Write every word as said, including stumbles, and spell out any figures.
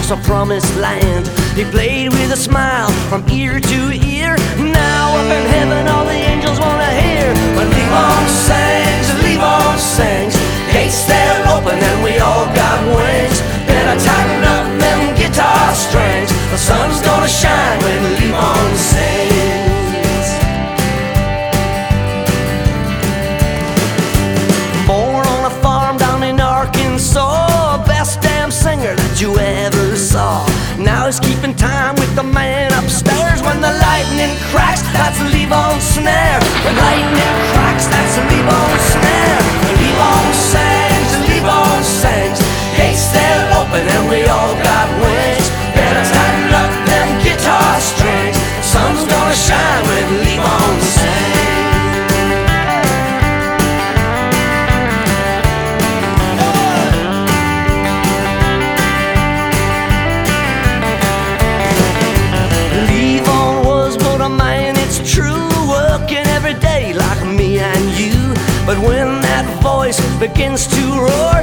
across a promised land. He played with a smile from ear to ear. Now up in heaven all the angels wanna hear when Levon sings, Levon sings. Gates they're open and we all got wings. Better tighten up them guitar strings. The sun's gonna shine when Levon sings. Born on a farm down in Arkansas, best damn singer that you ever saw. Now he's keeping time with the man upstairs. When the lightning cracks, that's a Levon snare. When lightning cracks, that's a Levon snare. When Levon sings, Levon sings. Gates they're open and we all got wings. Better tighten up them guitar strings. The sun's gonna shine when Levon sings. But when that voice begins to roar,